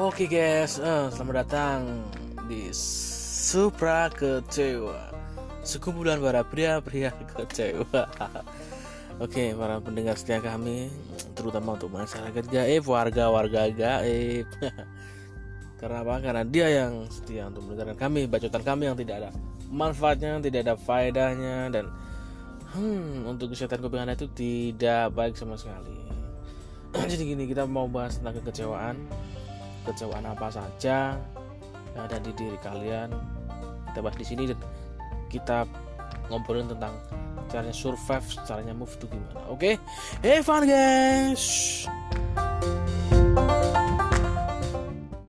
Oke guys, selamat datang di Supra Kecewa, sekumpulan para pria-pria kecewa. Oke, para pendengar setia kami, terutama untuk masyarakat gaib, warga-warga gaib. Karena apa? Karena dia yang setia untuk mendengarkan kami, bacotan kami yang tidak ada manfaatnya, tidak ada faedahnya, dan untuk kesehatan kuping Anda itu tidak baik sama sekali. Jadi gini, kita mau bahas tentang kekecewaan apa saja yang ada di diri kalian. Kita bahas di sini dan kita ngobrolin tentang caranya survive, caranya move itu gimana. Oke, have fun guys.